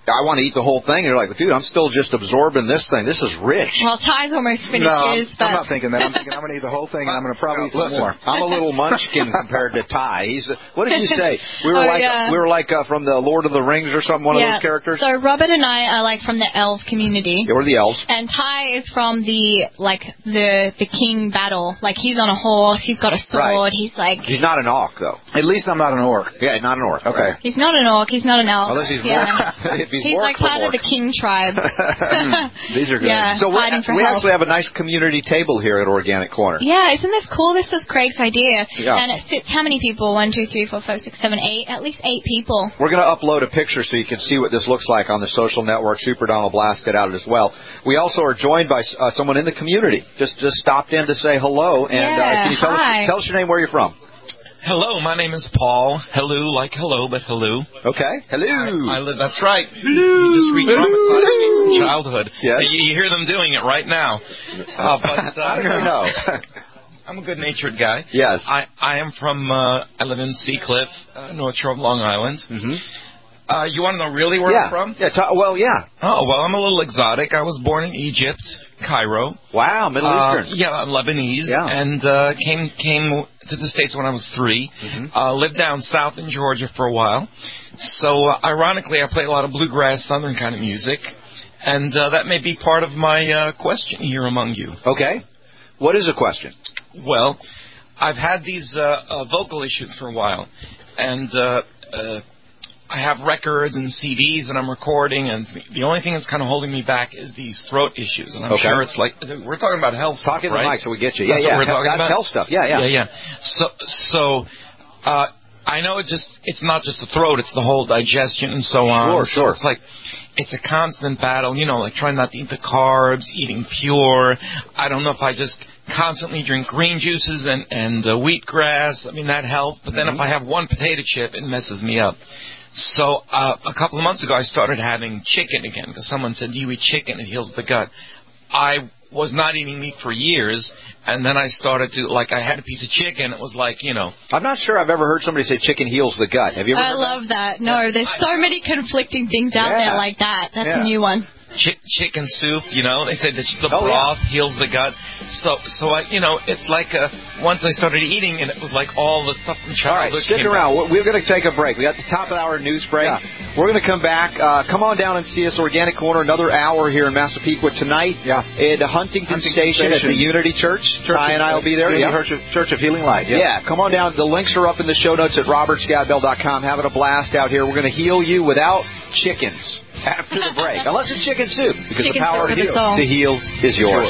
I want to eat the whole thing. And you're like, dude, I'm still just absorbing this thing. This is rich. Well, Ty's almost finished his. I'm not thinking that. I'm thinking I'm going to eat the whole thing, and I'm going to probably eat some more. I'm a little munchkin compared to Ty. What did you say? We were like from the Lord of the Rings or something. One of those characters. So Robert and I are like from the elf community. Yeah, we're the elves. And Ty is from the king battle. Like he's on a horse. He's got a sword. Right. He's like. He's not an orc though. At least I'm not an orc. Yeah, not an orc. Okay. He's not an orc. He's not an elf. Unless he's he's like part of the king tribe. These are good. Yeah, so we actually have a nice community table here at Organic Corner. Yeah, isn't this cool? This was Craig's idea. Yeah. And it sits how many people? 1, 2, 3, 4, 5, 6, 7, 8. At least 8 people. We're going to upload a picture so you can see what this looks like on the social network. Super Don will blast it out as well. We also are joined by someone in the community. Just stopped in to say hello. And can you tell us your name, where you're from? Hello, my name is Paul. Hello, like hello, but hello. Okay, hello. I live. That's right. Hello. You just re-traumatized me from childhood. Yes. You hear them doing it right now. But I don't know. I'm a good-natured guy. Yes. I am from. I live in Seacliff, North Shore of Long Island. Mm-hmm. You want to know really where I'm from? Yeah. Yeah. Oh well, I'm a little exotic. I was born in Egypt, Cairo. Wow, Middle Eastern. Yeah, I'm Lebanese, and came to the States when I was 3. Mm-hmm. Lived down south in Georgia for a while. So, ironically, I play a lot of bluegrass, southern kind of music, and that may be part of my question here among you. Okay. What is a question? Well, I've had these vocal issues for a while, and I have records and CDs and I'm recording, and the only thing that's kind of holding me back is these throat issues. And I'm sure it's like, we're talking about health stuff, Talking right? to the mic so we get you. That's what we're talking about? Health stuff. Yeah. So I know it's not just the throat, it's the whole digestion and so on. Sure. It's like, it's a constant battle, like trying not to eat the carbs, eating pure. I don't know if I just constantly drink green juices and wheatgrass. I mean, that helps. But then if I have one potato chip, it messes me up. So a couple of months ago, I started having chicken again because someone said, do you eat chicken? It heals the gut. I was not eating meat for years, and then I started to, I had a piece of chicken. It was like, I'm not sure I've ever heard somebody say chicken heals the gut. Have you ever heard love that. No, there's so many conflicting things out there like that. That's a new one. Chicken soup, they say that the broth heals the gut. So I, it's like once I started eating, and it was like all the stuff from childhood. All right, stick around. We're going to take a break. We got the top of the hour news break. Yeah. We're going to come back. Come on down and see us, Organic Corner, another hour here in Massapequa tonight. Yeah. At Huntington Station at the Unity Church. Ty and I will be there. Church of Healing Light. Yeah. Come on down. The links are up in the show notes at robertscottbell.com. Having a blast out here. We're going to heal you without chickens after the break. Unless it's chicken soup, because the power to heal is yours.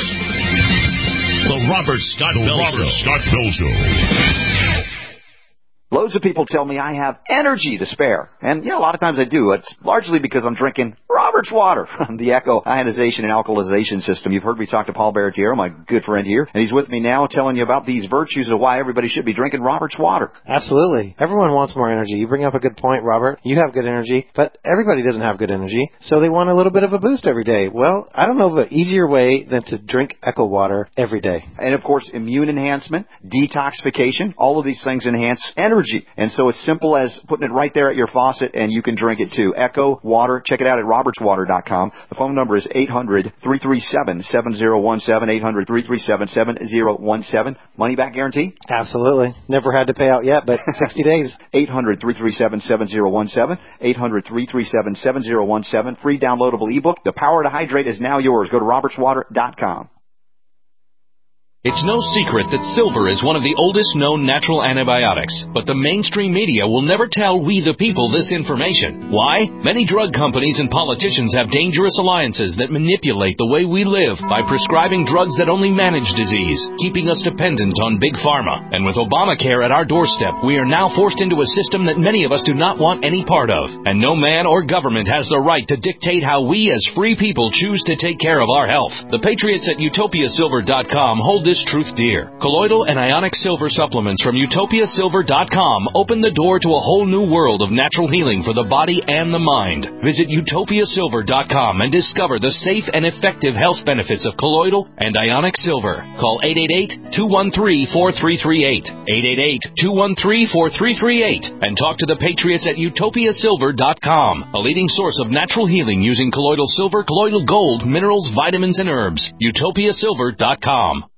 The Robert Scott Bell Show. Loads of people tell me I have energy to spare. And, a lot of times I do. It's largely because I'm drinking Robert's water from the Echo Ionization and Alkalization System. You've heard me talk to Paul Barretiero, my good friend here, and he's with me now telling you about these virtues of why everybody should be drinking Robert's water. Absolutely. Everyone wants more energy. You bring up a good point, Robert. You have good energy, but everybody doesn't have good energy, so they want a little bit of a boost every day. Well, I don't know of an easier way than to drink Echo water every day. And, of course, immune enhancement, detoxification, all of these things enhance energy. And so it's simple as putting it right there at your faucet, and you can drink it too. Echo Water. Check it out at robertswater.com. The phone number is 800-337-7017, 800-337-7017. Money back guarantee? Absolutely. Never had to pay out yet, but 60 days. 800-337-7017, 800-337-7017. Free downloadable ebook. The Power to Hydrate is now yours. Go to robertswater.com. It's no secret that silver is one of the oldest known natural antibiotics, but the mainstream media will never tell we the people this information. Why? Many drug companies and politicians have dangerous alliances that manipulate the way we live by prescribing drugs that only manage disease, keeping us dependent on big pharma. And with Obamacare at our doorstep, we are now forced into a system that many of us do not want any part of. And no man or government has the right to dictate how we as free people choose to take care of our health. The patriots at utopiasilver.com hold this Utopia's Truth Deer. Colloidal and ionic silver supplements from utopiasilver.com open the door to a whole new world of natural healing for the body and the mind. Visit utopiasilver.com and discover the safe and effective health benefits of colloidal and ionic silver. Call 888-213-4338. 888-213-4338 and talk to the patriots at utopiasilver.com, a leading source of natural healing using colloidal silver, colloidal gold, minerals, vitamins, and herbs. utopiasilver.com.